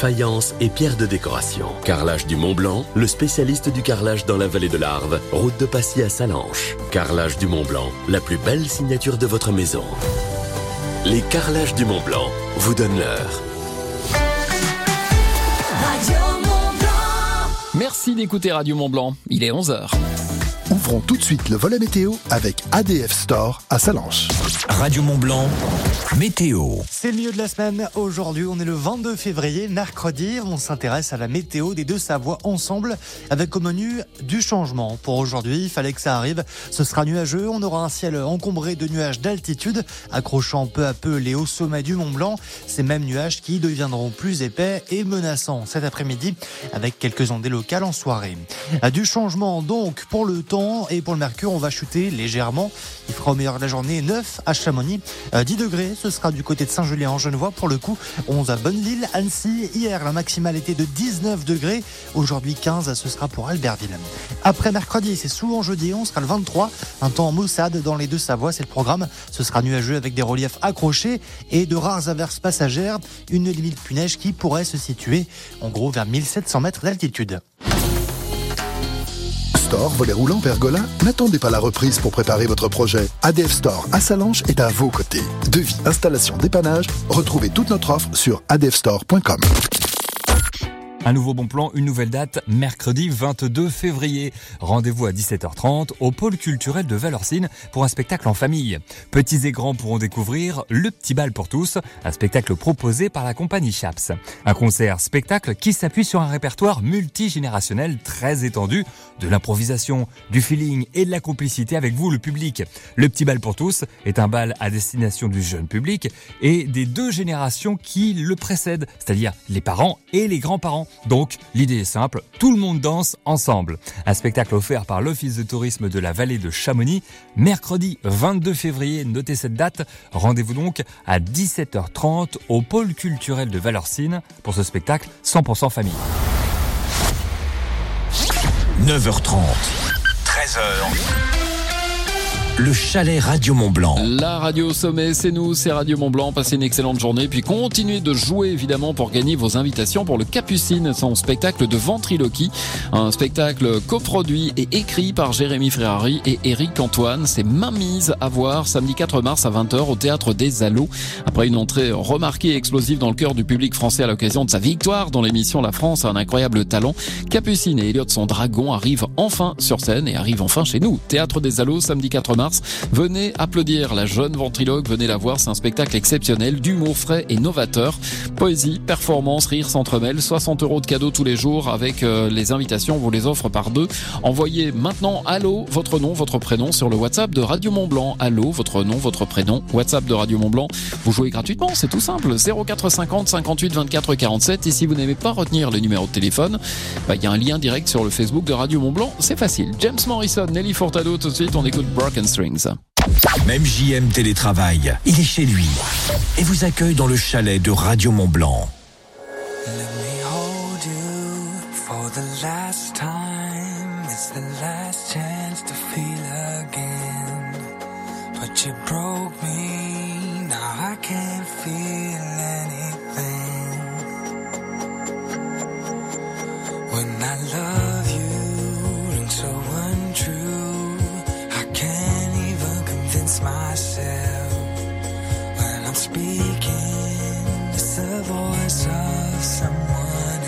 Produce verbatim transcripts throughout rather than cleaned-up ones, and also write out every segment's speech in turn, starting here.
faïence et pierres de décoration. Carrelage du Mont-Blanc, le spécialiste du carrelage dans la vallée de l'Arve, route de Passy à Sallanches. Carrelage du Mont-Blanc, la plus belle signature de votre maison. Les carrelages du Mont-Blanc vous donnent l'heure. Merci d'écouter Radio Mont-Blanc, il est onze heures. Ouvrons tout de suite le volet météo avec A D F Store à Sallanches. Radio Mont-Blanc, météo. C'est le milieu de la semaine. Aujourd'hui, on est le vingt-deux février, mercredi. On s'intéresse à la météo des Deux-Savoies ensemble avec au menu du changement. Pour aujourd'hui, il fallait que ça arrive. Ce sera nuageux. On aura un ciel encombré de nuages d'altitude, accrochant peu à peu les hauts sommets du Mont-Blanc. Ces mêmes nuages qui deviendront plus épais et menaçants cet après-midi avec quelques ondées locales en soirée. Du changement donc pour le temps et pour le mercure, on va chuter légèrement. Il fera au meilleur de la journée neuf à Chamonix, dix degrés. Ce sera du côté de Saint-Julien en Genevois pour le coup, onze à Bonneville, Annecy. Hier, la maximale était de dix-neuf degrés. Aujourd'hui, quinze, ce sera pour Albertville. Après mercredi, c'est souvent jeudi, on sera le vingt-trois. Un temps en maussade dans les Deux-Savoies, c'est le programme. Ce sera nuageux avec des reliefs accrochés et de rares averses passagères. Une limite pluie-neige qui pourrait se situer en gros vers mille sept cents mètres d'altitude. Store, volet roulant, pergola, n'attendez pas la reprise pour préparer votre projet. A D F Store à Sallanches est à vos côtés. Devis, installation, dépannage, retrouvez toute notre offre sur a d f store point com. Un nouveau bon plan, une nouvelle date, mercredi vingt-deux février. Rendez-vous à dix-sept heures trente au pôle culturel de Valorcine pour un spectacle en famille. Petits et grands pourront découvrir Le Petit Bal pour tous, un spectacle proposé par la compagnie Chaps. Un concert-spectacle qui s'appuie sur un répertoire multigénérationnel très étendu, de l'improvisation, du feeling et de la complicité avec vous, le public. Le Petit Bal pour tous est un bal à destination du jeune public et des deux générations qui le précèdent, c'est-à-dire les parents et les grands-parents. Donc, l'idée est simple, tout le monde danse ensemble. Un spectacle offert par l'Office de tourisme de la vallée de Chamonix, mercredi vingt-deux février, notez cette date. Rendez-vous donc à dix-sept heures trente au pôle culturel de Valorcine pour ce spectacle cent pour cent famille. neuf heures trente, treize heures. Le chalet Radio Mont-Blanc. La radio au sommet, c'est nous, c'est Radio Mont-Blanc. Passez une excellente journée, puis continuez de jouer évidemment pour gagner vos invitations pour le Capucine, son spectacle de ventriloquie. Un spectacle coproduit et écrit par Jérémy Ferrari et Éric Antoine. C'est mainmise à voir samedi quatre mars à vingt heures au Théâtre des Allos. Après une entrée remarquée et explosive dans le cœur du public français à l'occasion de sa victoire dans l'émission La France a un incroyable talent, Capucine et Elliot son dragon arrivent enfin sur scène et arrivent enfin chez nous. Théâtre des Allos, samedi quatre mars. Venez applaudir la jeune ventriloque, venez la voir, c'est un spectacle exceptionnel, d'humour frais et novateur. Poésie, performance, rire s'entremêlent, soixante euros de cadeaux tous les jours avec euh, les invitations, on vous les offre par deux. Envoyez maintenant Allo, votre nom, votre prénom sur le WhatsApp de Radio Mont-Blanc. Allo, votre nom, votre prénom, WhatsApp de Radio Mont-Blanc. Vous jouez gratuitement, c'est tout simple, zéro quatre cinquante cinquante-huit vingt-quatre quarante-sept. Et si vous n'aimez pas retenir le numéro de téléphone, bah, y a un lien direct sur le Facebook de Radio Mont-Blanc, c'est facile. James Morrison, Nelly Furtado, tout de suite on écoute Broken Strings. Même J M Télétravail, il est chez lui et vous accueille dans le chalet de Radio Mont-Blanc. Let me hold you for the last time. It's the last chance to feel again. But you broke me, now I can't feel anything. When I love you, rings so untrue. I can't even convince myself when I'm speaking. It's the voice of someone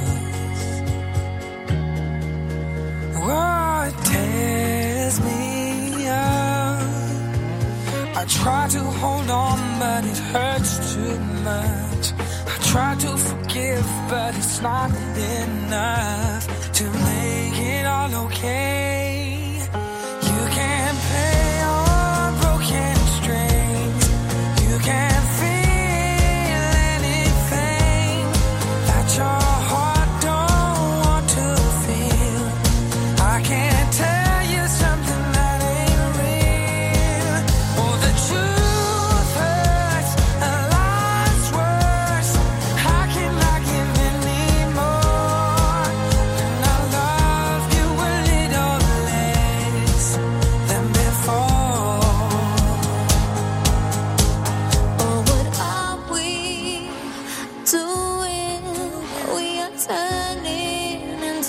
else. Oh, it tears me up. I try to hold on, but it hurts too much. I try to forgive, but it's not enough to make it all okay. You can't play on broken strings. You can't feel anything that your heart don't want to feel. I can't tell you something that ain't real. Oh, the truth hurts, a lot's worse. How can I give anymore? And I love you a little less.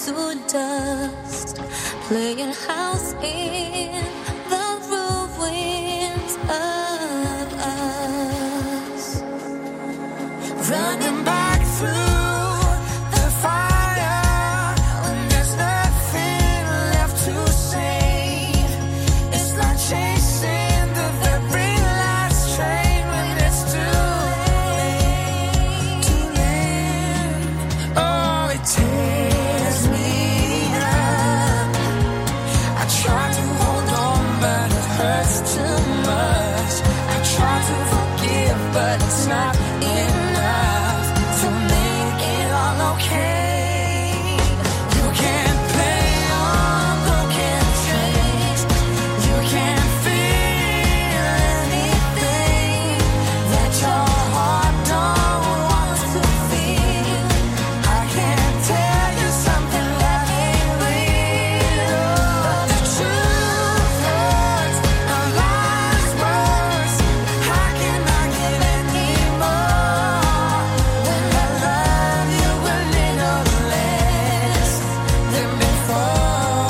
to dust, playing house in the ruins of us, running back through the fire when there's nothing left to save. It's like chasing the very last train when it's too late, too late. Oh, it tears me up. I try to hold on, but it hurts too much. I try to forgive, but it's not enough to make it all okay. You can't play on broken strings. You can't feel anything that your heart don't want to feel. I can't tell you something that ain't real. But the truth hurts, the lies worse. How can I give any more when I love you a little less than before?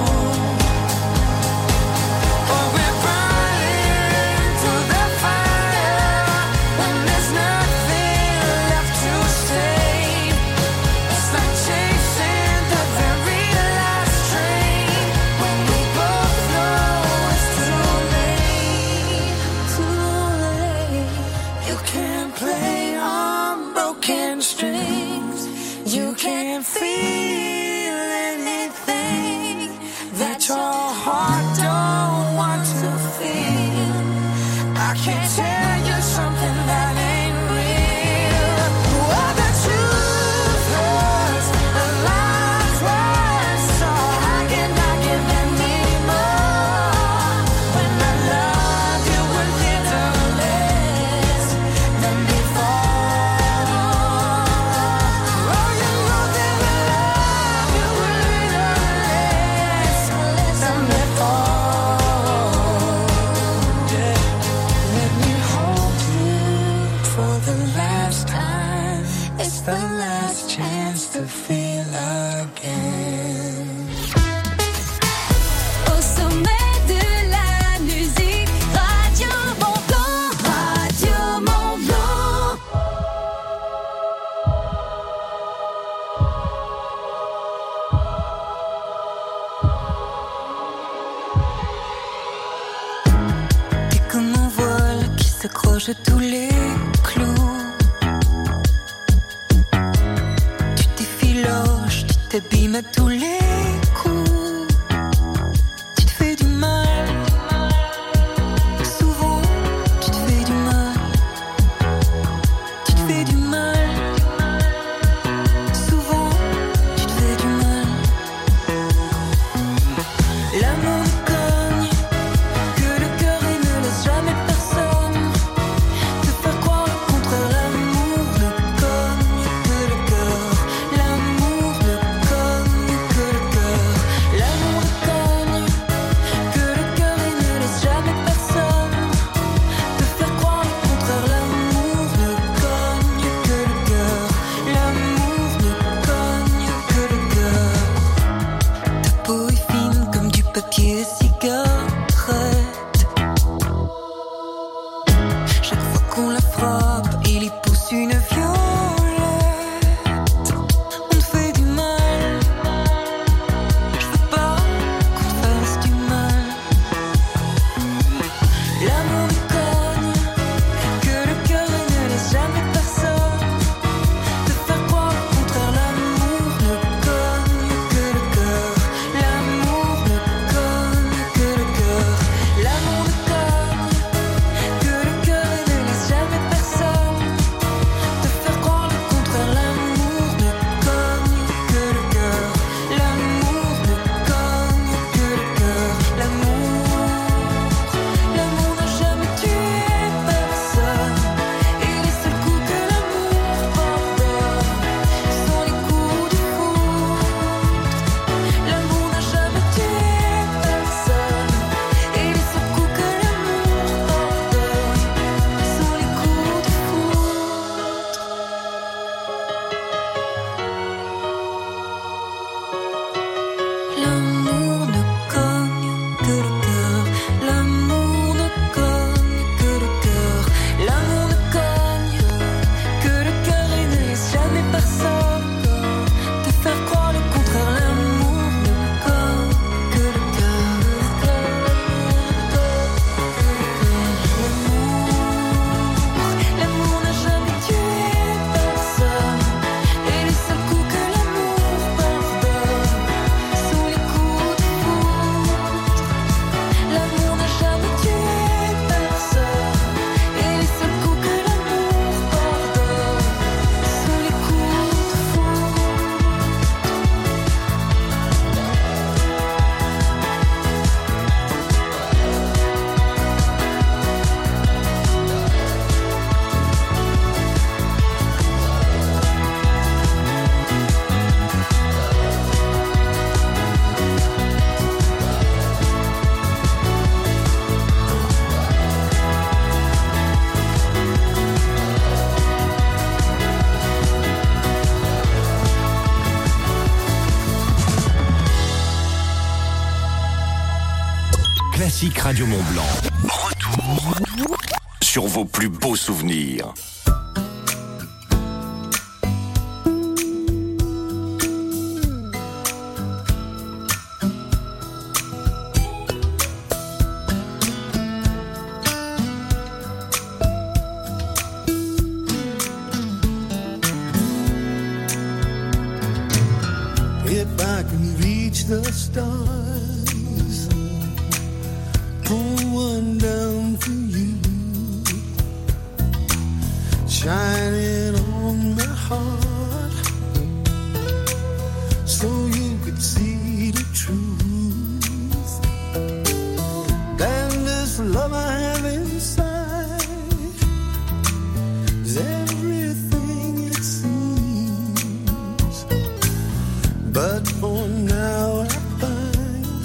Oh, we're burning through the fire when there's nothing left to save. It's like chasing the very last train when we both know it's too late, too late. You can't play on broken strings. You can't feel anything that your heart don't want to feel. I can't tell you something that ain't real. Oh, the truth hurts, the lies worse. So how can I give any more when I love you a little less than before? Oh, you know that I love you a little less than before. Yeah. Let me hold you for the last time. It's the last chance to feel again. Au sommet de la musique, Radio Mont Blanc, Radio Mont Blanc. T'es comme un voile qui s'accroche à tous les clous. Tu t'effiloches, tu t'abîmes à tous les coups. Tu te fais du mal. Souvent, tu te fais du mal. Tu te fais du mal. Souvent, tu te fais du mal. L'amour nous cogne, que le cœur et ne laisse jamais personne te faire croire le contraire. L'amour ne cogne que le cœur. L'amour ne cogne que classiques Radio Mont-Blanc. Retour sur vos plus beaux souvenirs. If I can reach the stars, pull one down for you, shining on my heart, so you could see the truth. Then this love I have inside is everything it seems. But for now I find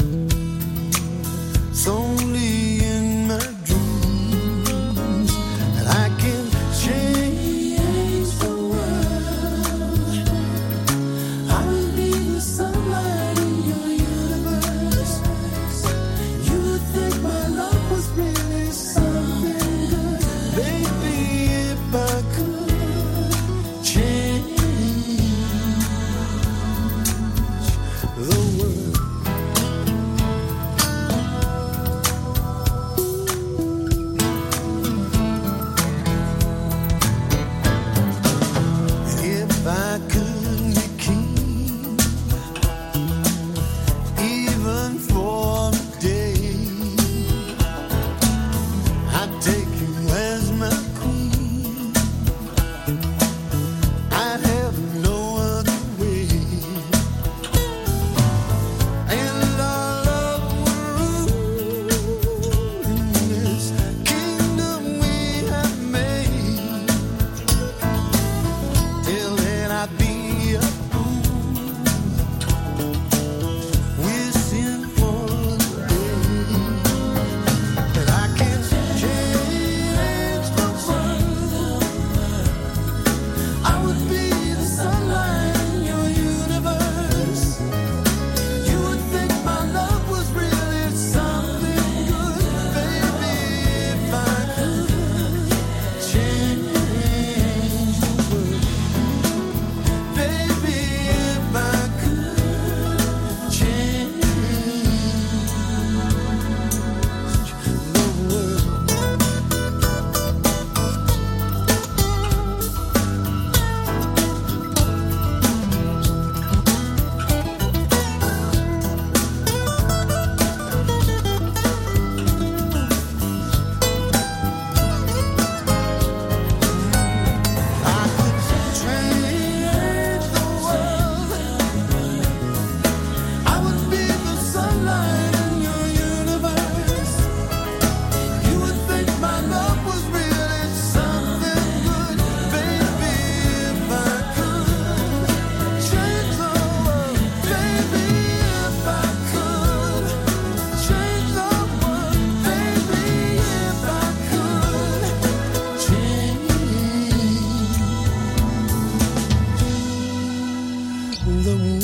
it's only in my dreams that I can change the world. I will be the sunlight in your universe. You would think my love was really something good. Baby, if I could change the world. If I could be king, even for a day, I'd take you as my queen. I'd have no other way. And our love would rule in this kingdom we have made. Till then I'd be a fool, wishing for the day that I can change the world. I would be the sunlight in your universe. You would think my love was really something good. Baby, if I could change the world. Baby, if I could change the world. I could change the world. I would be the sunlight in your universe. You would think my love was really something good. Baby, if I could change the world. Baby, if I could change the world. Baby, if I could change the world.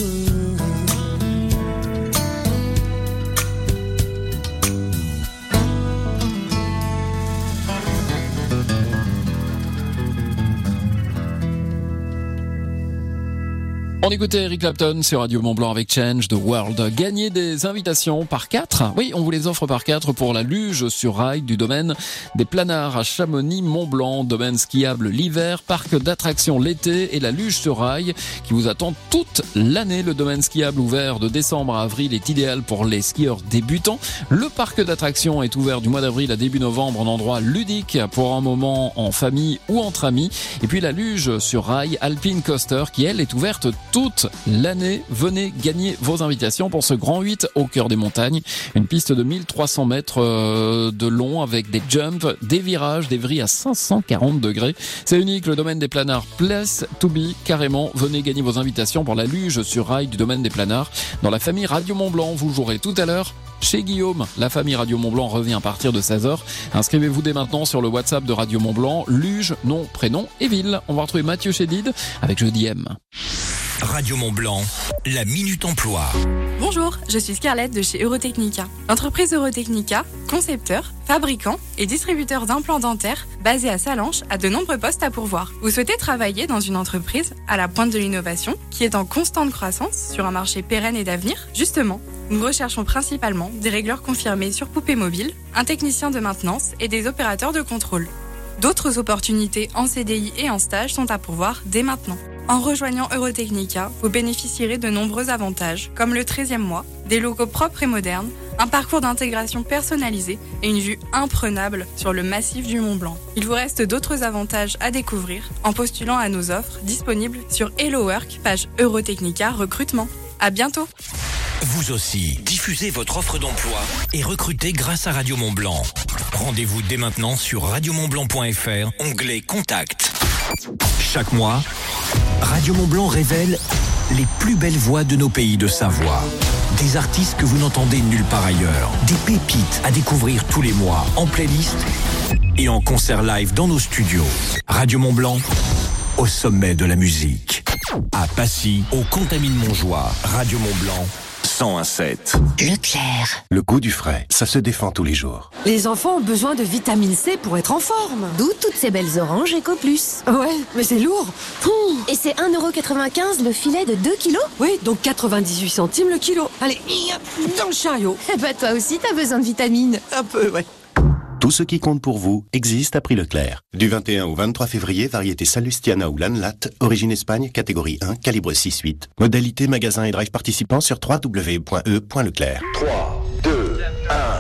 On écoutait Eric Clapton sur Radio Mont-Blanc avec Change the World. Gagner des invitations par quatre. Oui, on vous les offre par quatre pour la luge sur rail du domaine des Planards à Chamonix-Mont-Blanc. Domaine skiable l'hiver, parc d'attractions l'été et la luge sur rail qui vous attend toute l'année. Le domaine skiable ouvert de décembre à avril est idéal pour les skieurs débutants. Le parc d'attractions est ouvert du mois d'avril à début novembre en endroit ludique pour un moment en famille ou entre amis. Et puis la luge sur rail Alpine Coaster qui elle est ouverte toute l'année. Venez gagner vos invitations pour ce grand huit au cœur des montagnes. Une piste de mille trois cents mètres de long avec des jumps, des virages, des vrilles à cinq cent quarante degrés. C'est unique, le domaine des Planards place to be carrément. Venez gagner vos invitations pour la luge sur rail du domaine des Planards. Dans la famille Radio Mont-Blanc, vous jouerez tout à l'heure chez Guillaume. La famille Radio Mont-Blanc revient à partir de seize heures. Inscrivez-vous dès maintenant sur le WhatsApp de Radio Mont-Blanc. Luge, nom, prénom et ville. On va retrouver Mathieu Chédid avec Jeudi M. Radio Mont-Blanc, la Minute Emploi. Bonjour, je suis Scarlett de chez Eurotechnica. L'entreprise Eurotechnica, concepteur, fabricant et distributeur d'implants dentaires basé à Sallanches, a de nombreux postes à pourvoir. Vous souhaitez travailler dans une entreprise à la pointe de l'innovation qui est en constante croissance sur un marché pérenne et d'avenir? Justement, nous recherchons principalement des régleurs confirmés sur poupées mobiles, un technicien de maintenance et des opérateurs de contrôle. D'autres opportunités en C D I et en stage sont à pourvoir dès maintenant. En rejoignant Eurotechnica, vous bénéficierez de nombreux avantages, comme le treizième mois, des locaux propres et modernes, un parcours d'intégration personnalisé et une vue imprenable sur le massif du Mont-Blanc. Il vous reste d'autres avantages à découvrir en postulant à nos offres disponibles sur Hello Work, page Eurotechnica recrutement. À bientôt. Vous aussi, diffusez votre offre d'emploi et recrutez grâce à Radio Mont-Blanc. Rendez-vous dès maintenant sur radio mont blanc point f r, onglet Contact. Chaque mois, Radio Mont-Blanc révèle les plus belles voix de nos pays de Savoie. Des artistes que vous n'entendez nulle part ailleurs. Des pépites à découvrir tous les mois en playlist et en concert live dans nos studios. Radio Mont-Blanc, au sommet de la musique. À Passy, au Contamine-Montjoie, Radio Mont-Blanc, cent un virgule sept. Leclerc. Le goût du frais, ça se défend tous les jours. Les enfants ont besoin de vitamine C pour être en forme. D'où toutes ces belles oranges Eco Plus. Ouais, mais c'est lourd. Pouh. Et c'est un euro quatre-vingt-quinze le filet de deux kilos? Oui, donc quatre-vingt-dix-huit centimes le kilo. Allez, dans le chariot. Eh bah toi aussi t'as besoin de vitamines. Un peu, ouais. Tout ce qui compte pour vous existe à prix Leclerc. Du vingt et un au vingt-trois février, variété Salustiana ou Lanlat, origine Espagne, catégorie un, calibre six huit. Modalité magasin et drive participants sur w w w point e point leclerc. trois, deux, un.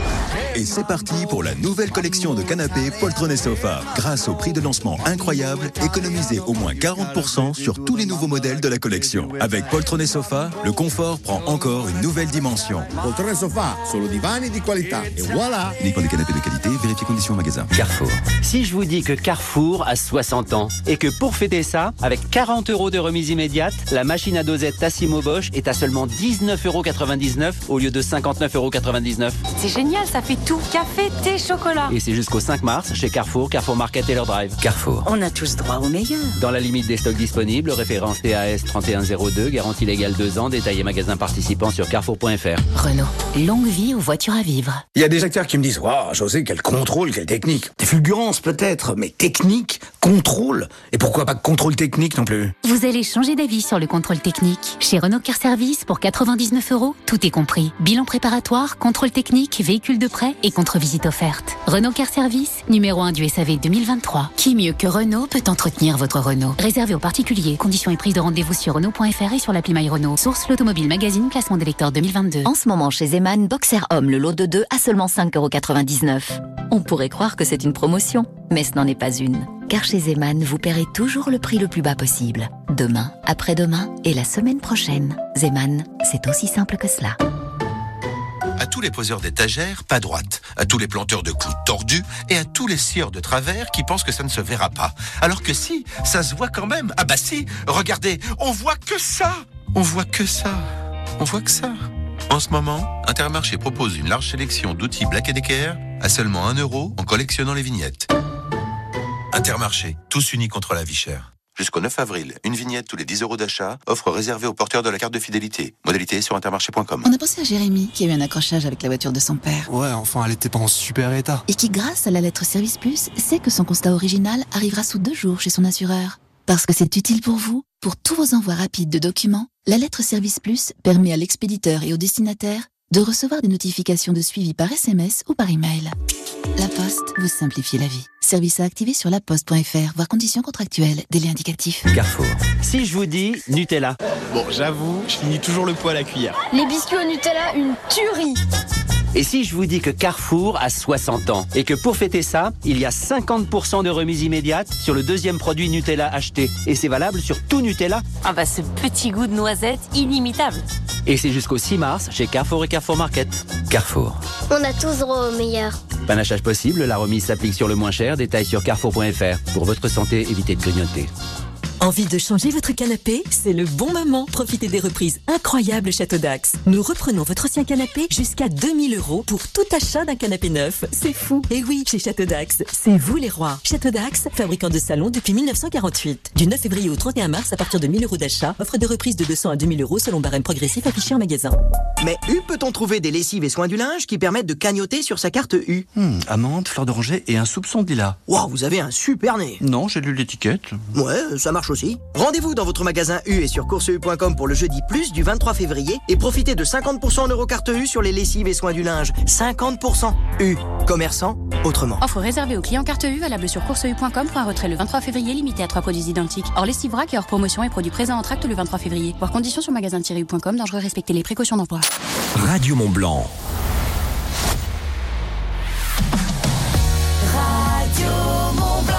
Et c'est parti pour la nouvelle collection de canapés poltron sofa. Grâce au prix de lancement incroyable, économisez au moins quarante pour cent sur tous les nouveaux modèles de la collection. Avec poltron sofa, le confort prend encore une nouvelle dimension. Poltrone sofa, solo divani di qualità. Et voilà. Uniquement des canapés de qualité, vérifiez conditions au magasin. Carrefour. Si je vous dis que Carrefour a soixante ans et que pour fêter ça, avec quarante euros de remise immédiate, la machine à dosette Tassimo Bosch est à seulement dix-neuf euros quatre-vingt-dix-neuf au lieu de cinquante-neuf euros quatre-vingt-dix-neuf. C'est génial, ça fait tout. Café, thé, chocolat. Et c'est jusqu'au cinq mars chez Carrefour, Carrefour Market et leur drive. Carrefour. On a tous droit au meilleur. Dans la limite des stocks disponibles, référence T A S trente et un zéro deux, garantie légale deux ans, détaillé magasin participant sur carrefour point f r. Renault, longue vie aux voitures à vivre. Il y a des acteurs qui me disent waouh, José, quel contrôle, quelle technique. Des fulgurances peut-être, mais technique, contrôle. Et pourquoi pas contrôle technique non plus? Vous allez changer d'avis sur le contrôle technique. Chez Renault Car Service, pour quatre-vingt-dix-neuf euros, tout est compris. Bilan préparatoire, contrôle technique, véhicule de prêt et contre-visite offerte. Renault Car Service, numéro un du S A V deux mille vingt-trois. Qui mieux que Renault peut entretenir votre Renault? Réservé aux particuliers. Conditions et prise de rendez-vous sur Renault point f r et sur l'appli My Renault. Source l'Automobile Magazine, classement des lecteurs deux mille vingt-deux. En ce moment chez Zeman, Boxer Homme, le lot de deux à seulement cinq euros quatre-vingt-dix-neuf. On pourrait croire que c'est une promotion, mais ce n'en est pas une. Car chez Zeman, vous paierez toujours le prix le plus bas possible. Demain, après-demain et la semaine prochaine. Zeman, c'est aussi simple que cela. À tous les poseurs d'étagères, pas droite. À tous les planteurs de clous tordus et à tous les scieurs de travers qui pensent que ça ne se verra pas. Alors que si, ça se voit quand même. Ah bah si, regardez, on voit que ça. On voit que ça. On voit que ça. En ce moment, Intermarché propose une large sélection d'outils Black Decker à seulement un euro en collectionnant les vignettes. Intermarché, tous unis contre la vie chère. Jusqu'au neuf avril, une vignette tous les dix euros d'achat, offre réservée aux porteurs de la carte de fidélité. Modalité sur intermarché point com. On a pensé à Jérémy, qui a eu un accrochage avec la voiture de son père. Ouais, enfin, elle était pas en super état. Et qui, grâce à la lettre Service Plus, sait que son constat original arrivera sous deux jours chez son assureur. Parce que c'est utile pour vous, pour tous vos envois rapides de documents, la lettre Service Plus permet à l'expéditeur et au destinataire de recevoir des notifications de suivi par S M S ou par email. La Poste vous simplifie la vie. Service à activer sur laposte point f r, voir conditions contractuelles, délai indicatif. Carrefour. Si je vous dis Nutella. Bon, j'avoue, je finis toujours le pot à la cuillère. Les biscuits au Nutella, une tuerie. Et si je vous dis que Carrefour a soixante ans et que pour fêter ça, il y a cinquante pour cent de remise immédiate sur le deuxième produit Nutella acheté. Et c'est valable sur tout Nutella. Ah bah ce petit goût de noisette inimitable. Et c'est jusqu'au six mars chez Carrefour et Carrefour Market. Carrefour. On a tous droit au meilleur. Panachage possible, la remise s'applique sur le moins cher. Détail sur carrefour point f r. Pour votre santé, évitez de grignoter. Envie de changer votre canapé? C'est le bon moment. Profitez des reprises incroyables Château d'Axe. Nous reprenons votre ancien canapé jusqu'à deux mille euros pour tout achat d'un canapé neuf. C'est fou. Et oui, chez Château d'Axe, c'est vous les rois. Château d'Axe, fabricant de salons depuis mille neuf cent quarante-huit. Du neuf février au trente et un mars, à partir de mille euros d'achat, offre de reprise de deux cents à deux mille euros selon barème progressif affiché en magasin. Mais où peut-on trouver des lessives et soins du linge qui permettent de cagnotter sur sa carte U? Hmm, amande, fleur d'oranger et un soupçon de lilas. Waouh, vous avez un super nez. Non, j'ai lu l'étiquette. Ouais, ça marche aussi. Rendez-vous dans votre magasin U et sur course u point com pour le jeudi plus du vingt-trois février et profitez de cinquante pour cent en eurocarte U sur les lessives et soins du linge. cinquante pour cent. U. Commerçant autrement. Offre réservée aux clients carte U, valable sur course u point com pour un retrait le vingt-trois février limité à trois produits identiques. Hors lessive vrac et hors promotion et produits présents en tracte le vingt-trois février. Voir conditions sur magasin tiret u point com. Dangereux, respecter les précautions d'emploi. Radio Mont Blanc. Radio Mont Blanc.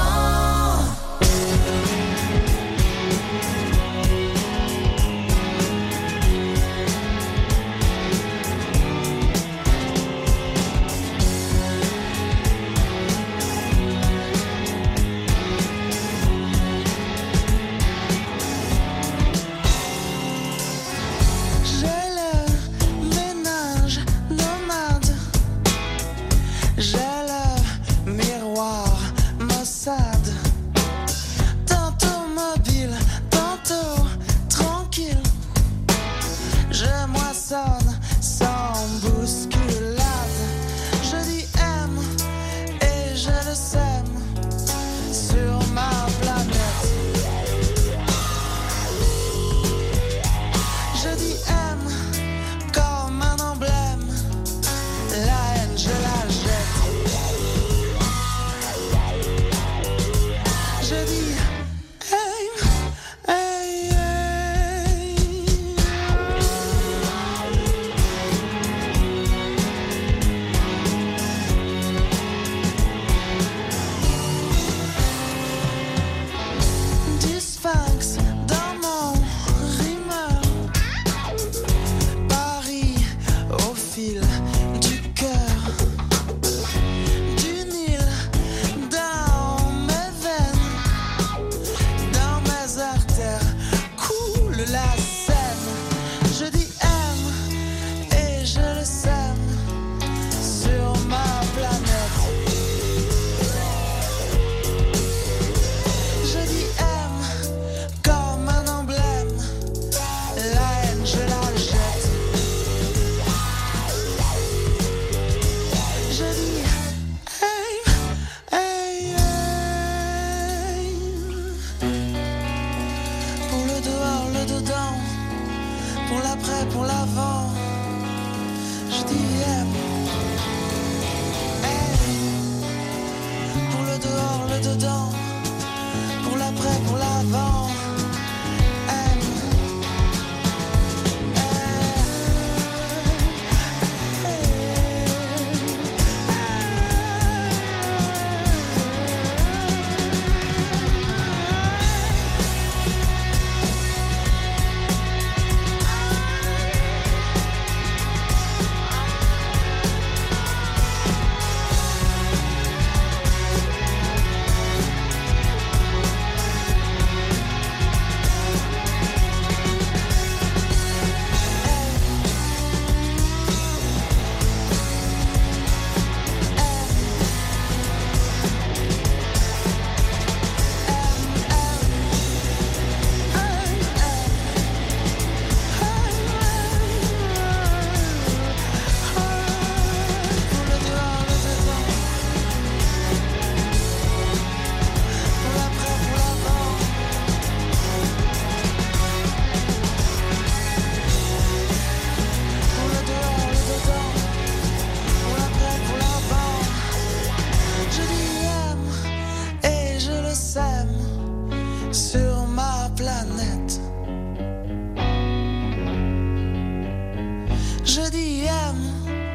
Je dis aime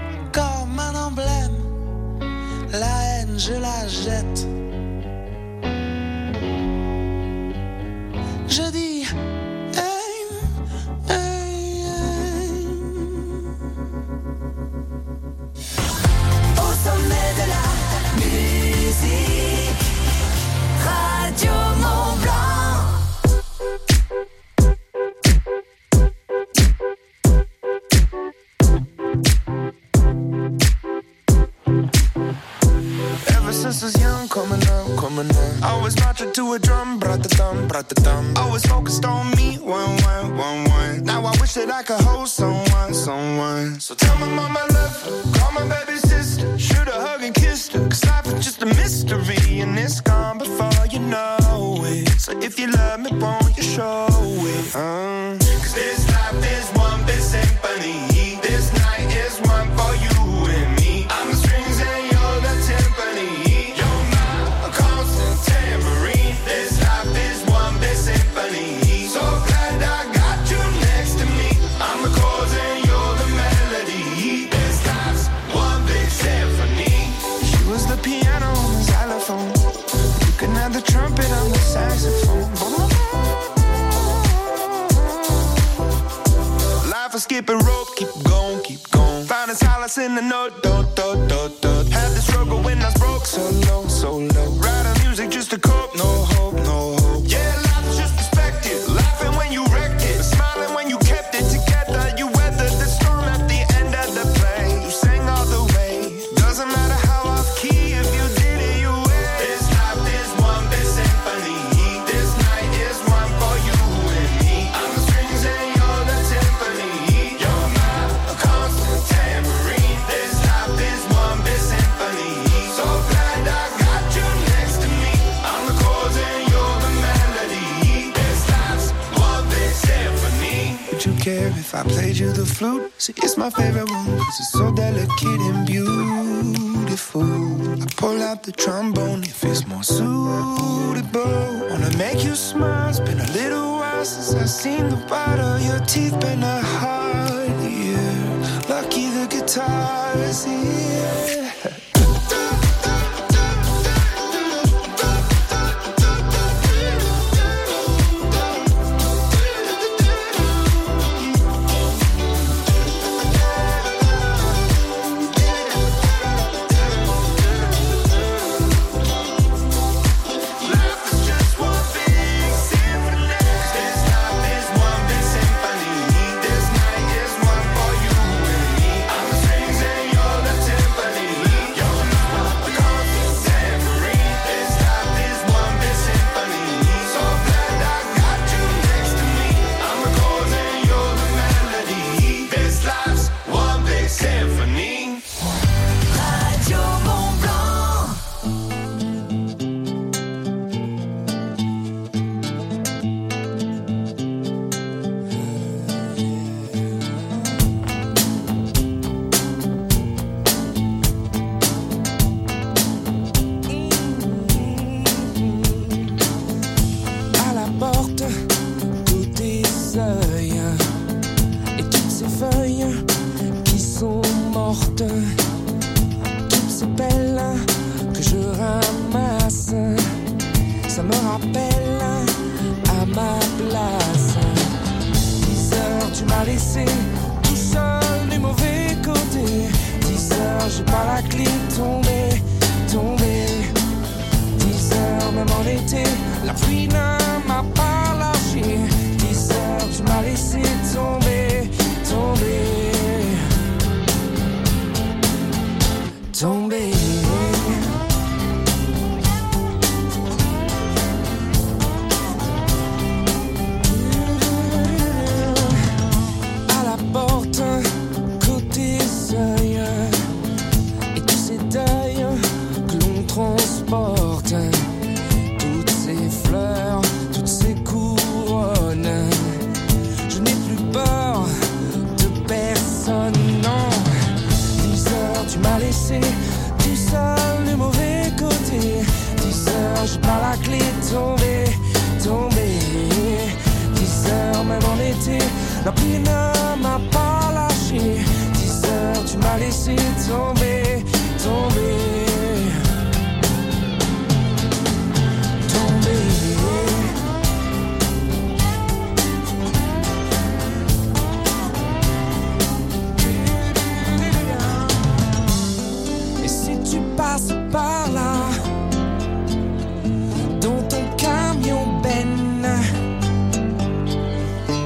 comme un emblème, la haine je la jette. Je dis aime, aime, aime. Au sommet de la musique, Radio Mont Blanc. phenomenon. Always marching to a drum, brat-a-dum, brat-a-dum. Always focused on me, one, one, one, one. Now I wish that I could hold someone, someone. So tell my mama I love her, call my baby sister, shoot a hug and kiss her. Cause life is just a mystery and it's gone before you know it. So if you love me, won't you show it? Uh. Cause this life is one big symphony. This night is one for you and me. I'm the strings and you're the timpani. You're my constant tambourine. This life is one big symphony. So glad I got you next to me. I'm the chords and you're the melody. This life's one big symphony. She was the piano on the xylophone. You can have the trumpet on the saxophone. Life is skipping rope, keep going, keep going. Finding solace in the note, do, do, do, do. Had the struggle when I was broke, so low, so low. Writing music just to cope, no hope, no hope. Yeah, life's just perspective. Laughing when you wrecked it, but smiling when you kept it together. You weathered the storm at the end of the play. You sang all the way. Doesn't matter how off key, if you did it, you win. This life is one big symphony. This night is one for you and me. I'm the strings and you're the timpani. You're my constant tambourine. This life is one big symphony. So glad I got you next to me. I'm the chords and you're the melody. This life's one big symphony. Would you care if I played you the flute? See, it's my favorite one, cause it's so delicate and beautiful. I pull out the trombone if it's more suitable. Wanna make you smile, it's been a little while since I've seen the white of your teeth. Been a hard year, lucky the guitar is here.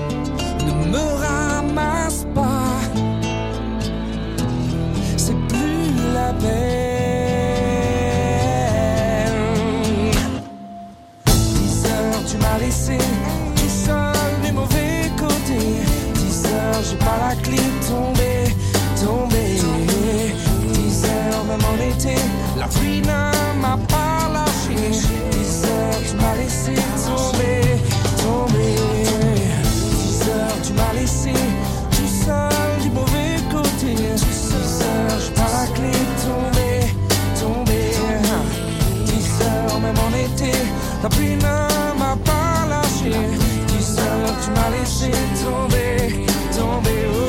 C'est plus La pluie ne m'a pas lâché. Dix heures, tu m'as laissé tomber, tomber. Dix heures, tu m'as laissé tout seul du mauvais côté. Dix heures, j'ai pas la clé, tomber, tomber. Dix heures, même en été, la pluie ne m'a pas lâché. Dix heures, tu m'as laissé tomber, tomber. Oh.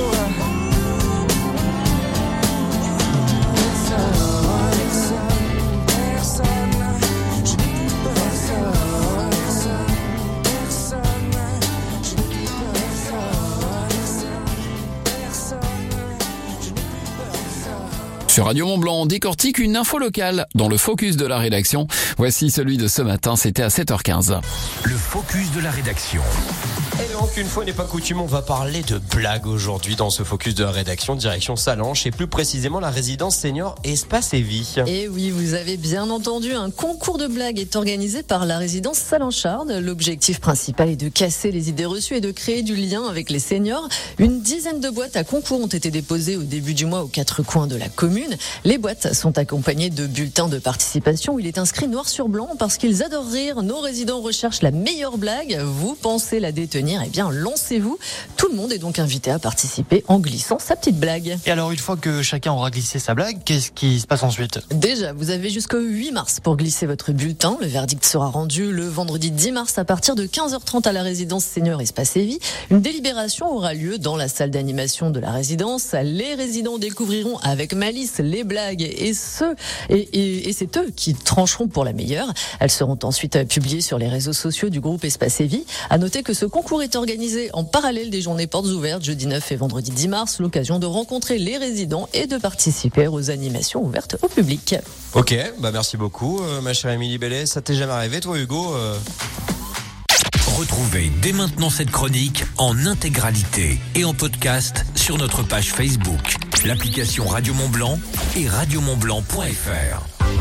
Sur Radio Mont-Blanc, on décortique une info locale dans le focus de la rédaction. Voici celui de ce matin, c'était à sept heures quinze. Le focus de la rédaction. Et donc, une fois n'est pas coutume, on va parler de blagues aujourd'hui dans ce focus de la rédaction, direction Salanches et plus précisément la résidence senior Espace et Vie. Et oui, vous avez bien entendu, un concours de blagues est organisé par la résidence Salanchard. L'objectif principal est de casser les idées reçues et de créer du lien avec les seniors. Une dizaine de boîtes à concours ont été déposées au début du mois aux quatre coins de la commune. Les boîtes sont accompagnées de bulletins de participation où il est inscrit noir sur blanc parce qu'ils adorent rire. Nos résidents recherchent la meilleure blague. Vous pensez la détenir? Eh bien, lancez-vous. Tout le monde est donc invité à participer en glissant sa petite blague. Et alors, une fois que chacun aura glissé sa blague, qu'est-ce qui se passe ensuite? Déjà, vous avez jusqu'au huit mars pour glisser votre bulletin. Le verdict sera rendu le vendredi dix mars à partir de quinze heures trente à la résidence Senior Espace et Vie. Une délibération aura lieu dans la salle d'animation de la résidence. Les résidents découvriront avec malice les blagues et ceux et, et, et c'est eux qui trancheront pour la meilleure. Elles seront ensuite publiées sur les réseaux sociaux du groupe Espace et Vie. À noter que ce concours est organisé en parallèle des journées portes ouvertes jeudi neuf et vendredi dix mars, l'occasion de rencontrer les résidents et de participer aux animations ouvertes au public. Ok, bah merci beaucoup euh, ma chère Émilie Bellet. Ça t'est jamais arrivé toi Hugo euh... Retrouvez dès maintenant cette chronique en intégralité et en podcast sur notre page Facebook, l'application Radio Mont-Blanc et radio mont blanc point f r.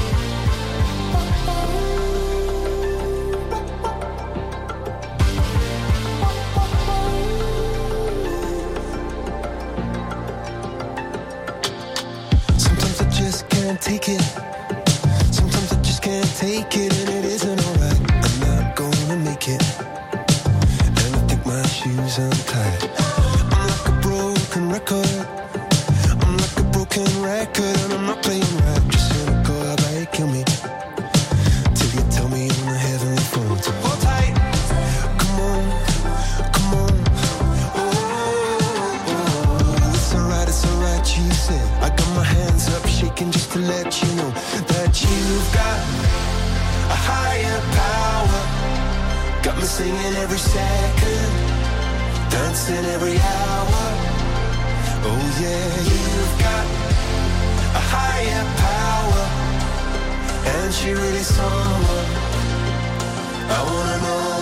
Sometimes I just can't take it. Sometimes I just can't take it, and it isn't alright. I'm not gonna make it, and I think my shoes untied. I'm like a broken record. I'm like a broken record, and I'm not playing right. Just cynical, how about you kill me till you tell me on the heavenly phone to hold tight. Come on, come on. Oh, oh, oh. It's alright, it's alright, you said. I got my hands up shaking just to let you know that you've got a higher power. Got me singing every second, dancing every hour. Oh yeah, you've got a higher power, and she really someone I wanna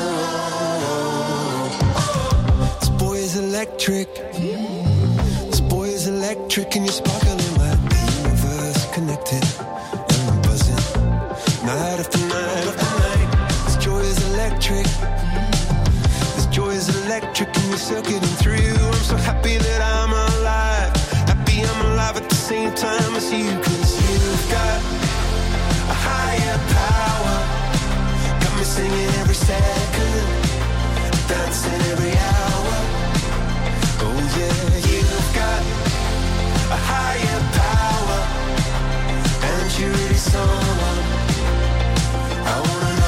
know. This boy is electric. This boy is electric, and you're sparkling like the universe connected. And I'm buzzing night after night after night. This joy is electric. This joy is electric, and you're circuiting through. I'm so happy that I'm alive. Happy I'm alive at the same time as you, 'cause you've got a higher power. Got me singing every second, dancing every hour. Oh yeah, you've got a higher power, and you're really someone I wanna know.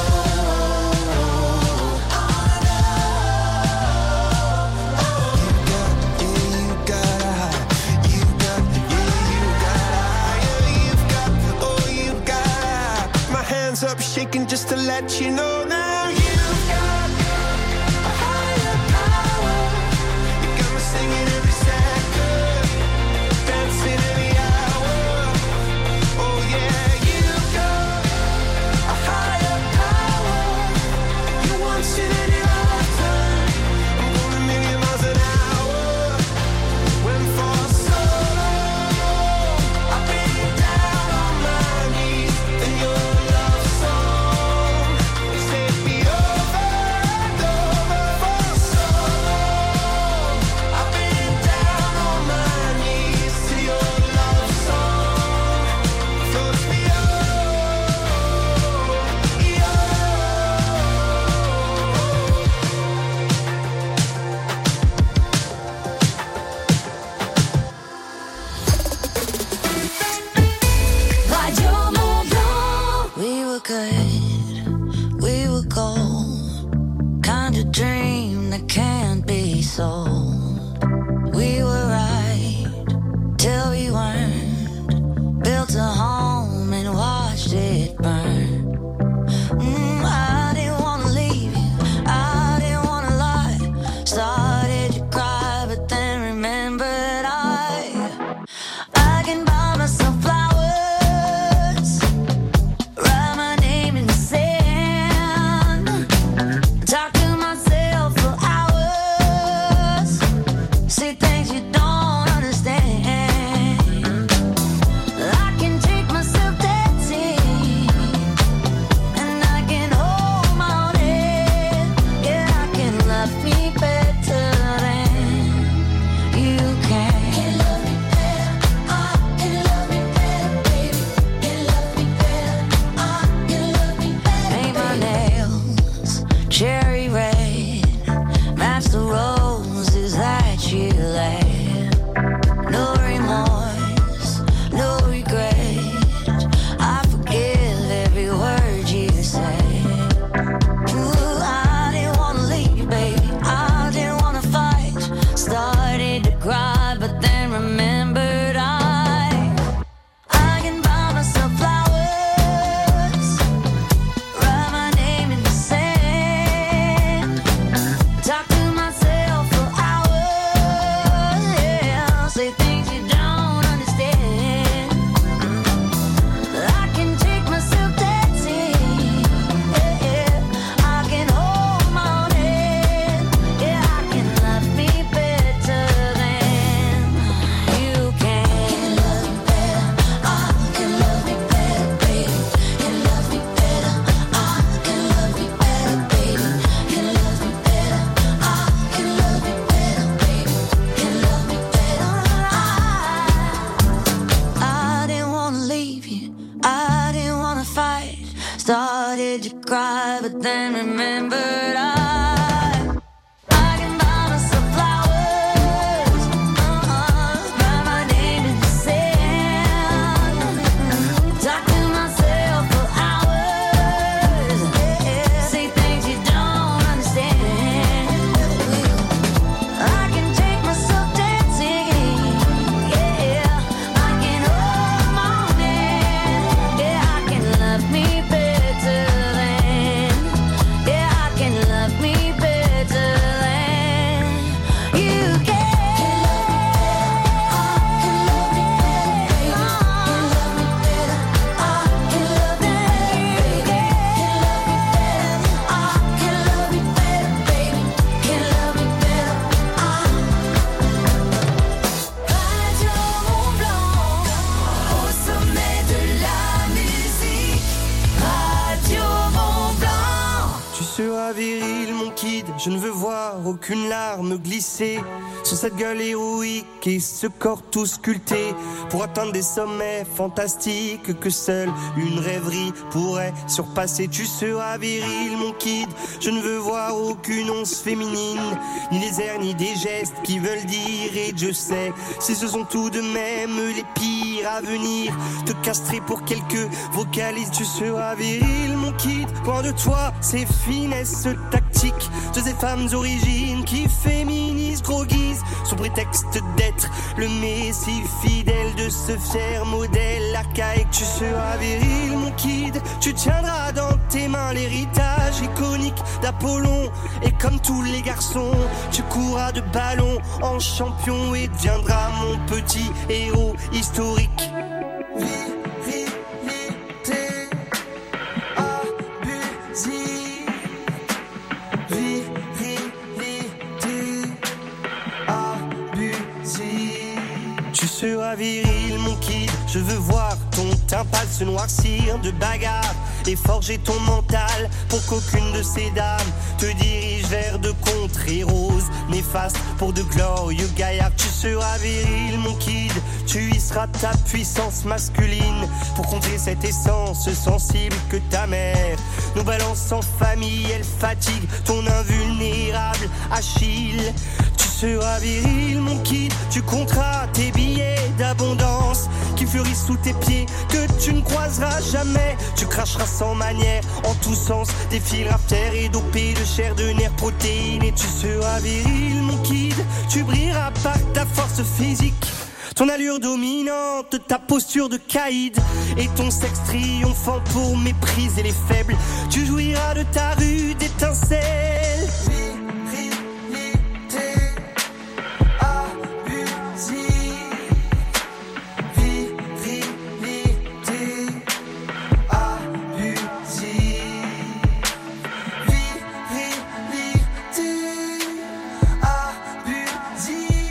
Up shaking just to let you know now you've got a higher power. You got me singing every second, dancing every hour. Oh yeah, you've got a higher power. You want it in your lifetime. I'm going a million miles an hour. When for so long I've been down on my knees in your love. told we were right till we weren't. Built a home and watched it burn. Mm, I didn't wanna leave you, I didn't wanna lie. Started to cry, but then remembered I I can buy myself flowers, write my name in the sand, talk to myself for hours, say things you don't understand. I can take myself dancing, and I can hold my own head. Yeah, I can love me better than you can. Can love me better, I can love me better, baby. Can love me better, I can love me better. Paint my nails cherry red, match the roses that you laid. No remorse, no regret. I forgive every word you say. Ooh, I didn't wanna leave, baby. I didn't wanna fight. Started to cry, but then remembered I I can buy myself flowers, write my name in the sand, talk to myself for hours. Yeah, say things you don't understand. I can take myself dancing. Yeah, yeah. I can hold my own head. Yeah, I can love me better than you can. Can love me better, I can love me better, baby. Can love me better, I can love me better, baby. Can love me better, I can love me better, baby. Can love me better, I I didn't wanna leave you, I didn't wanna fight. Started to cry, but then remembered I I can buy myself flowers, uh-uh, write my name in the sand, talk to myself for hours. Yeah, say things you don't understand. I can take myself dancing. Yeah, I can hold my own hand. Yeah, I can love me better than. Yeah, I can love me better than you can. Tu seras viril, mon kid, je ne veux voir aucune larme glisser sur cette gueule héroïque et ce corps tout sculpté pour atteindre des sommets fantastiques que seule une rêverie pourrait surpasser. Tu seras viril, mon kid, je ne veux voir aucune once féminine, ni les airs ni des gestes qui veulent dire, et je sais si ce sont tout de même les pires à venir, te castrer pour quelques vocalises. Tu seras viril, mon kid, loin de toi ces finesses tactiques de ces femmes origines qui féminisent, droguisent sous prétexte d'être le messie fidèle de ce fier modèle archaïque. Tu seras viril, mon kid, tu tiendras dans tes mains l'héritage iconique d'Apollon, et comme tous les garçons tu courras de ballon en champion et deviendras mon petit héros historique. Tu seras viril, mon kid, je veux voir ton teint pâle se noircir de bagarre et forger ton mental pour qu'aucune de ces dames te dirige vers de contrées roses néfastes pour de glorieux gaillards. Tu seras viril, mon kid, tu y seras ta puissance masculine pour contrer cette essence sensible que ta mère nous balance en famille. Elle fatigue ton invulnérable Achille. Tu seras viril, mon kid, tu compteras tes billets d'abondance qui furent fleurit sous tes pieds, que tu ne croiseras jamais. Tu cracheras sans manière, en tous sens, défileras fier et dopé de chair, de nerfs, protéines. Et tu seras viril, mon kid, tu brilleras par ta force physique. Ton allure dominante, ta posture de caïd et ton sexe triomphant pour mépriser les faibles. Tu jouiras de ta rude étincelle. Virilité abusive. Virilité abusive. Virilité abusive.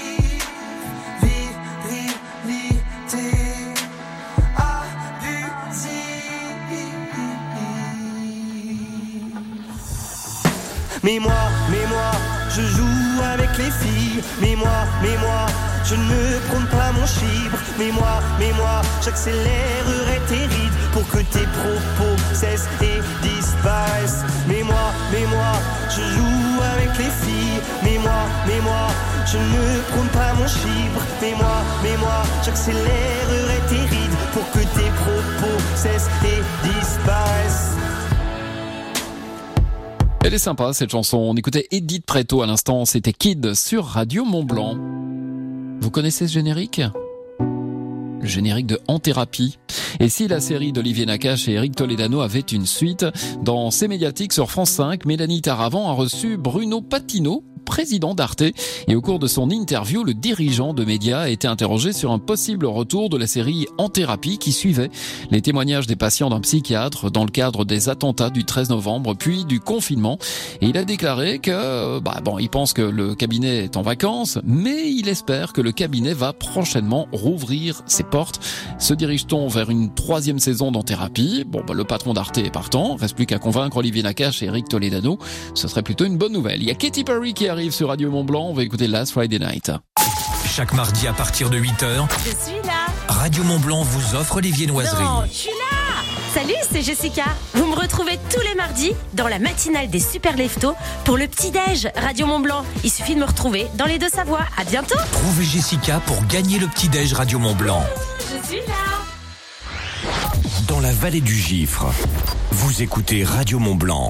Mais moi, mais moi, je joue avec les filles. Mais moi, mais moi, je ne prône pas mon chibre. Mais moi, mais moi, j'accélérerai tes rides pour que tes propos cessent et disparaissent. Mais moi, mais moi, je joue avec les filles. Mais moi, mais moi, je ne prône pas mon chibre. Mais moi, mais moi, j'accélérerai tes rides pour que tes propos cessent et disparaissent. Elle est sympa cette chanson, on écoutait Edith Preto à l'instant, c'était Kid sur Radio Mont-Blanc. Vous connaissez ce générique ? Le générique de En Thérapie. Et si la série d'Olivier Nakache et Eric Toledano avait une suite, dans C'est médiatique sur France cinq, Mélanie Taravant a reçu Bruno Patino, président d'Arte, et au cours de son interview, le dirigeant de médias a été interrogé sur un possible retour de la série En Thérapie qui suivait les témoignages des patients d'un psychiatre dans le cadre des attentats du treize novembre puis du confinement. Et il a déclaré que, bah bon, il pense que le cabinet est en vacances, mais il espère que le cabinet va prochainement rouvrir ses portes. Se dirige-t-on vers une troisième saison d'En Thérapie ? Bon, bah, le patron d'Arte est partant, reste plus qu'à convaincre Olivier Nakache et Eric Toledano. Ce serait plutôt une bonne nouvelle. Il y a Katy Perry qui arrive sur Radio Mont-Blanc, on va écouter Last Friday Night. Chaque mardi à partir de huit heures, Je suis là. Radio Mont-Blanc vous offre les viennoiseries. Non, je suis là. Salut, c'est Jessica. Vous me retrouvez tous les mardis dans la matinale des Super Leftos pour le petit-déj Radio Mont-Blanc. Il suffit de me retrouver dans les Deux-Savoies. À bientôt. Trouvez Jessica pour gagner le petit-déj Radio Mont-Blanc. Je suis là. Dans la vallée du Gifre, vous écoutez Radio Mont-Blanc.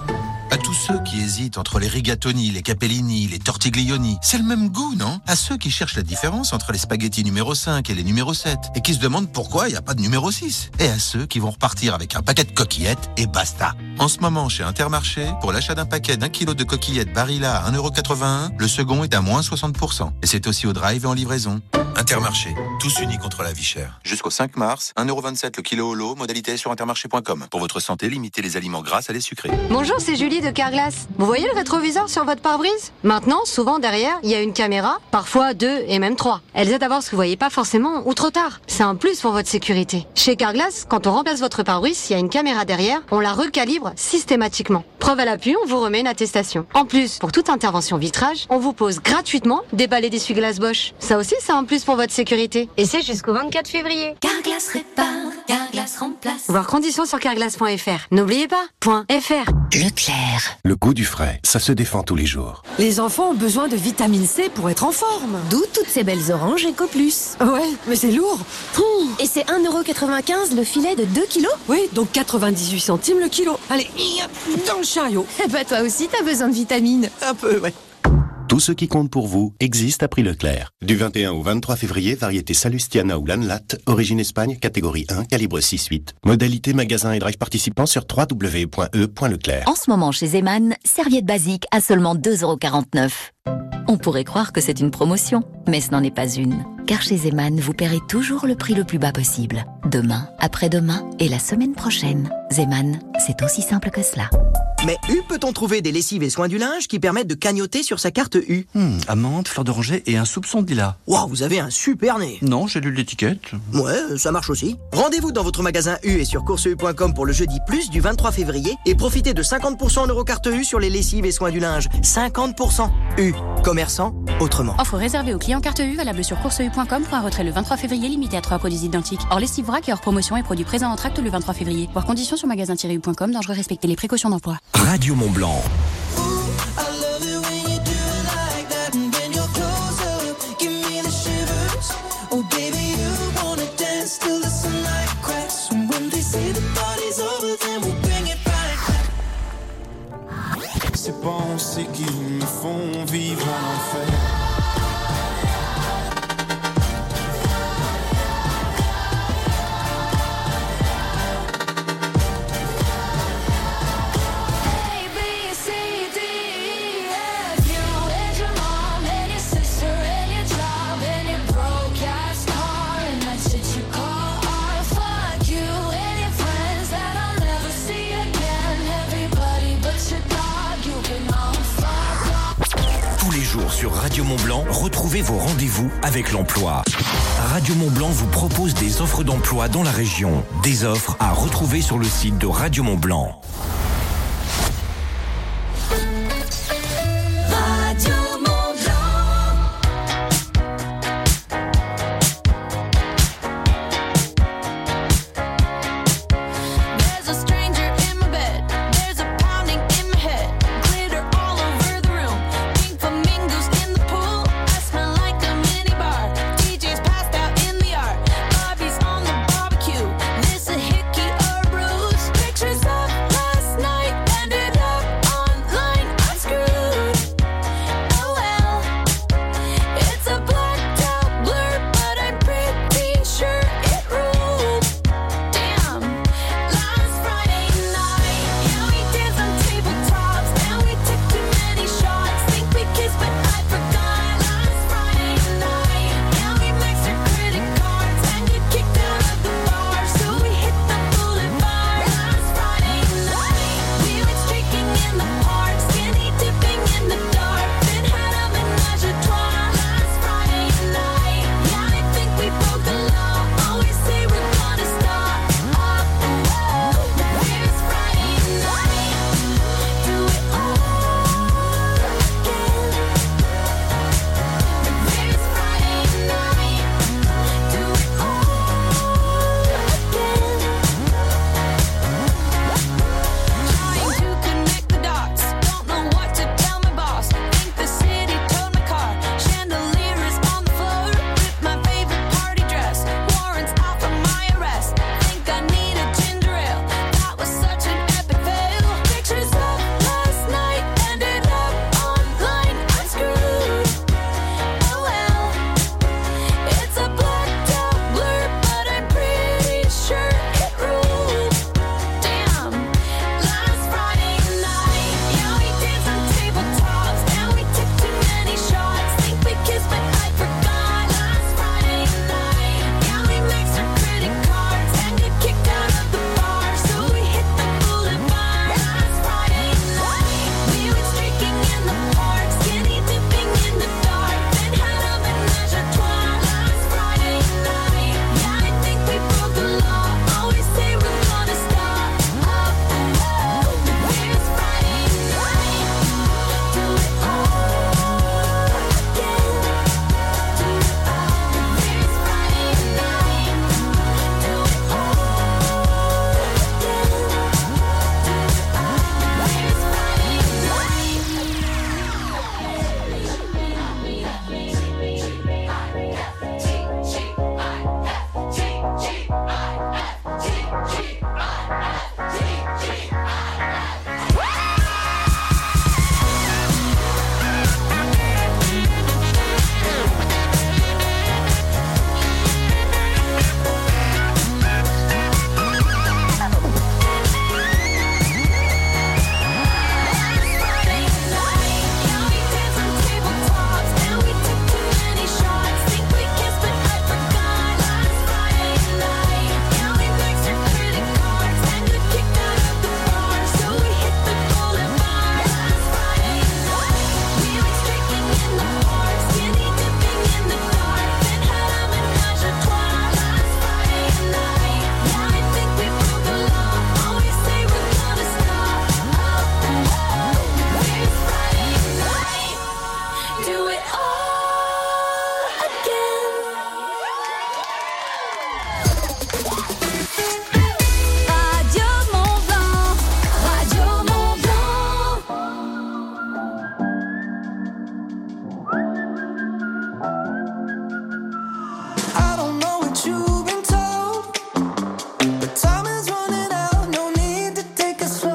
À tous ceux qui hésitent entre les rigatoni, les capellini, les tortiglioni, c'est le même goût, non ? À ceux qui cherchent la différence entre les spaghettis numéro cinq et les numéro sept, et qui se demandent pourquoi il n'y a pas de numéro six. Et à ceux qui vont repartir avec un paquet de coquillettes et basta. En ce moment, chez Intermarché, pour l'achat d'un paquet d'un kilo de coquillettes Barilla à un euro quatre-vingt-un, le second est à moins soixante pour cent. Et c'est aussi au drive et en livraison. Intermarché, tous unis contre la vie chère. Jusqu'au cinq mars, un euro vingt-sept le kilo au lot, modalité sur intermarché point com. Pour votre santé, limitez les aliments gras à les sucrés. Bonjour, c'est Julie de Carglass. Vous voyez le rétroviseur sur votre pare-brise ? Maintenant, souvent derrière, il y a une caméra, parfois deux et même trois. Elles aident à voir ce que vous voyez pas forcément ou trop tard. C'est un plus pour votre sécurité. Chez Carglass, quand on remplace votre pare-brise, il y a une caméra derrière, on la recalibre systématiquement. Preuve à l'appui, on vous remet une attestation. En plus, pour toute intervention vitrage, on vous pose gratuitement des balais d'essuie-glace Bosch. Ça aussi, c'est un plus pour votre sécurité. Et c'est jusqu'au vingt-quatre février. Carglass répare, Carglass remplace. Voir conditions sur carglass point f r. N'oubliez pas, .fr. Leclerc. Le goût du frais, ça se défend tous les jours. Les enfants ont besoin de vitamine C pour être en forme. D'où toutes ces belles oranges Eco Plus. Ouais, mais c'est lourd. Ouh. Et c'est un euro quatre-vingt-quinze le filet de deux kilos. Oui, donc quatre-vingt-dix-huit centimes le kilo. Allez, dans le chariot. Eh bah toi aussi t'as besoin de vitamines. Un peu, ouais. Tout ce qui compte pour vous existe à prix Leclerc. Du vingt et un au vingt-trois février, variété Salustiana ou Lanlat, origine Espagne, catégorie un, calibre six huit. Modalité magasin et drive participant sur w w w point e point leclerc. En ce moment chez Zeman, serviette basique à seulement deux euros quarante-neuf. On pourrait croire que c'est une promotion, mais ce n'en est pas une. Car chez Zeman, vous paierez toujours le prix le plus bas possible. Demain, après-demain et la semaine prochaine. Zeman, c'est aussi simple que cela. Mais U peut-on trouver des lessives et soins du linge qui permettent de cagnoter sur sa carte U? Hmm, amande, fleur d'oranger et un soupçon de lilas. Waouh, vous avez un super nez. Non, j'ai lu l'étiquette. Ouais, ça marche aussi. Rendez-vous dans votre magasin U et sur course u point com pour le jeudi plus du vingt-trois février et profitez de cinquante pour cent en eurocarte U sur les lessives et soins du linge. cinquante pour cent. U. Commerçant autrement. Offre réservée aux clients carte U, valable sur course u point com pour un retrait le vingt-trois février limité à trois produits identiques. Hors lessive vrac et hors promotion et produits présents en tracte le vingt-trois février. Voir conditions sur magasin tiret u point com. Dangereux, respecter les précautions d'emploi. Radio Mont-Blanc. Oh baby, you wanna dance. jours sur Radio Mont-Blanc, retrouvez vos rendez-vous avec l'emploi. Radio Mont-Blanc vous propose des offres d'emploi dans la région. Des offres à retrouver sur le site de Radio Mont-Blanc.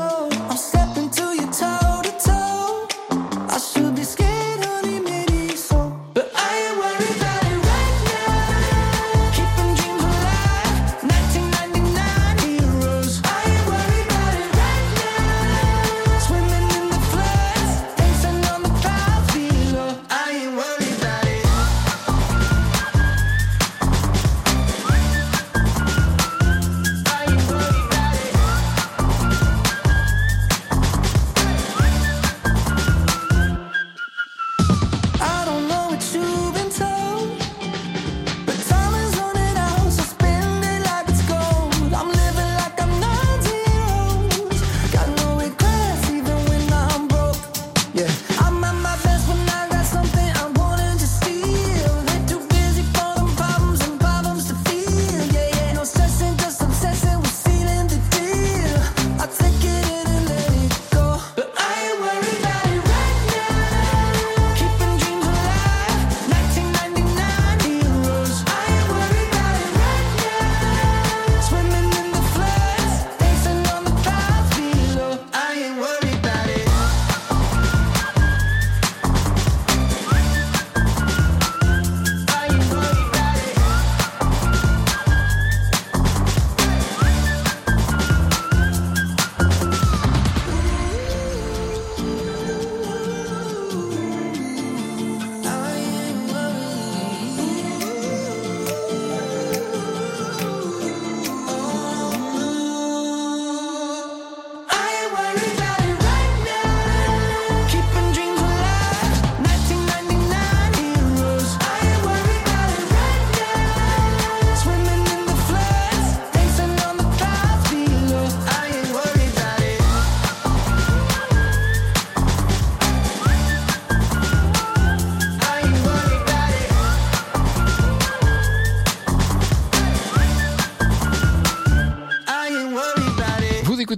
Should be scared, honey, maybe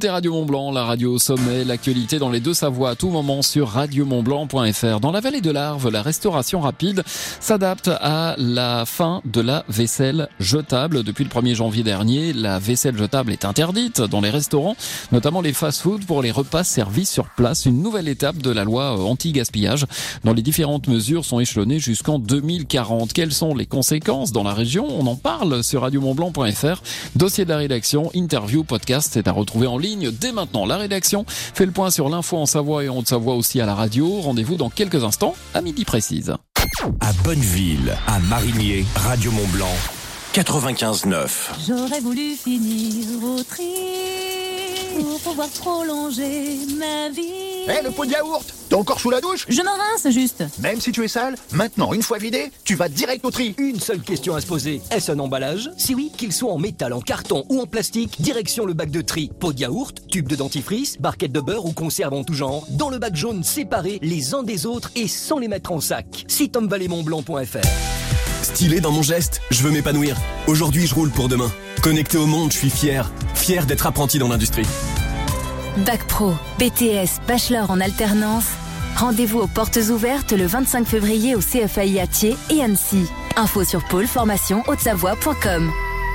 écoutez Radio Mont-Blanc, la radio au sommet, l'actualité dans les deux Savoies à tout moment sur radio mont blanc point f r. Dans la vallée de l'Arve, la restauration rapide s'adapte à la fin de la vaisselle jetable. Depuis le premier janvier dernier, la vaisselle jetable est interdite dans les restaurants, notamment les fast-food pour les repas servis sur place. Une nouvelle étape de la loi anti-gaspillage dont les différentes mesures sont échelonnées jusqu'en deux mille quarante. Quelles sont les conséquences dans la région? On en parle sur radio mont blanc point f r. Dossier de la rédaction, interview, podcast, c'est à retrouver en ligne dès maintenant. La rédaction fait le point sur l'info en Savoie et en Haute-Savoie aussi à la radio. Rendez-vous dans quelques instants à midi précise. À Bonneville, à Marigné, Radio Mont-Blanc, quatre-vingt-quinze neuf. J'aurais voulu finir au tri pour pouvoir prolonger ma vie. Hé, hey, le pot de yaourt, t'es encore sous la douche? Je me rince juste. Même si tu es sale, maintenant, une fois vidé, tu vas direct au tri. Une seule question à se poser, est-ce un emballage? Si oui, qu'il soit en métal, en carton ou en plastique, direction le bac de tri. Pot de yaourt, tube de dentifrice, barquette de beurre ou conserve en tout genre, dans le bac jaune séparé les uns des autres et sans les mettre en sac. Site tom valley mont blanc point f r. Stylé dans mon geste, je veux m'épanouir. Aujourd'hui, je roule pour demain. Connecté au monde, je suis fier. Fier d'être apprenti dans l'industrie. Bac Pro, B T S, Bachelor en alternance. Rendez-vous aux portes ouvertes le vingt-cinq février au C F A I à Thiers et Annecy. Info sur pôle formation haute savoie point com.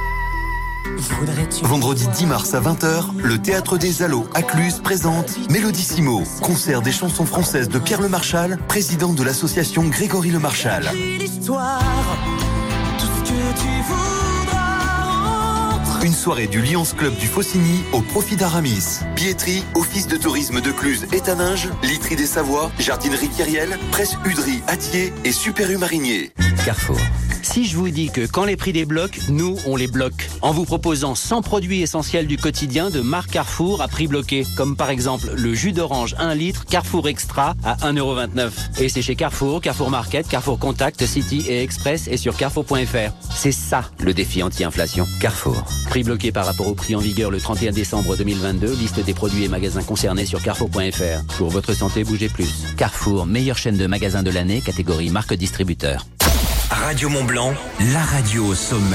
Vendredi dix mars à vingt heures, le Théâtre des Allos à Cluse présente Mélodissimo, concert des chansons françaises de Pierre Le Marchal, président de l'association Grégory Le Marchal. L'histoire, tout ce que tu voudras. Une soirée du Lions Club du Faucigny au profit d'Aramis. Billetterie, Office de tourisme de Cluse et Taninges, Literie des Savoies, Jardinerie Kyriel, Presse Udry à Thiers et Super U Marigné. Carrefour. Si je vous dis que quand les prix débloquent, nous, on les bloque. En vous proposant cent produits essentiels du quotidien de marque Carrefour à prix bloqué. Comme par exemple le jus d'orange un litre Carrefour Extra à un euro vingt-neuf. Et c'est chez Carrefour, Carrefour Market, Carrefour Contact, City et Express et sur carrefour point f r. C'est ça le défi anti-inflation. Carrefour. Prix bloqué par rapport au prix en vigueur le trente et un décembre deux mille vingt-deux. Liste des produits et magasins concernés sur carrefour point f r. Pour votre santé, bougez plus. Carrefour, meilleure chaîne de magasins de l'année, catégorie marque distributeur. Radio Mont-Blanc, la radio au sommet.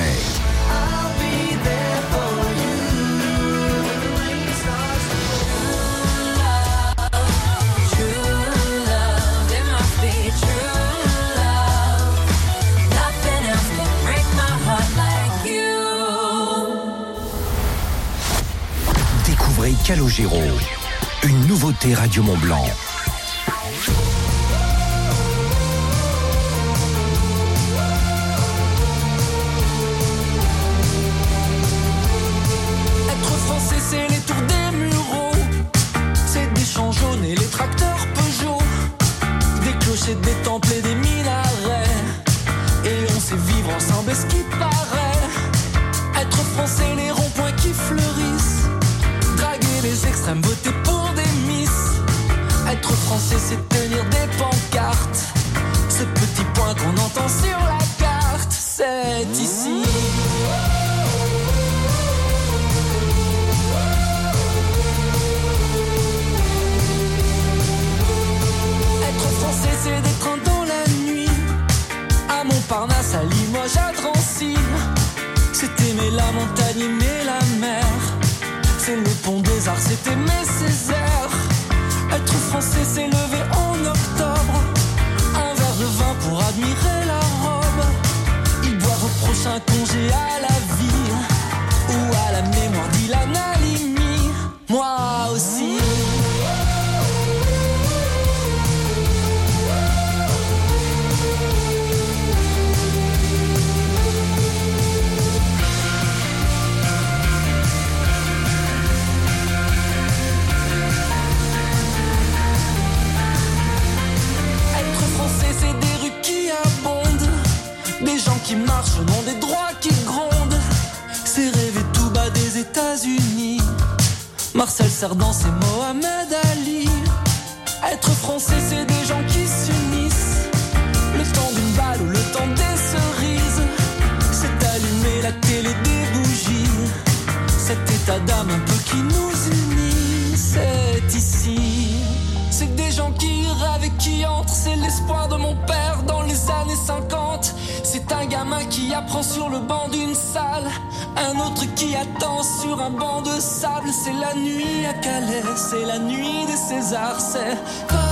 Découvrez Calogero, une nouveauté Radio Mont-Blanc. Et les tracteurs Peugeot, des clochers, des temples et des minarets. Et on sait vivre ensemble, est-ce qui paraît. Être français, les ronds-points qui fleurissent. Draguer les extrêmes, voter pour des miss. Être français, c'est tenir des pancartes. Ce petit point qu'on entend sur la carte, c'est ici. C'est d'être dans la nuit, à Montparnasse, à Limoges, à Drancy. C'est aimer la montagne, aimer la mer. C'est le pont des Arts, c'est aimer Césaire. Être français, c'est lever en octobre un verre de vin pour admirer la robe. Ils boivent au prochain congé à la vie ou à la mémoire d'Ilan Halimi. Moi aussi. Qui marchent au nom des droits qui grondent. C'est rêver tout bas des États-Unis. Marcel Cerdan, c'est Mohamed Ali. Être français, c'est des gens qui s'unissent. Le temps d'une balle ou le temps des cerises. C'est allumer la télé des bougies. Cet état d'âme un peu qui nous unit. C'est ici. C'est des gens qui rêvent et qui entrent. C'est l'espoir de mon père dans les années cinquante. C'est un gamin qui apprend sur le banc d'une salle, un autre qui attend sur un banc de sable. C'est la nuit à Calais, c'est la nuit des Césars, c'est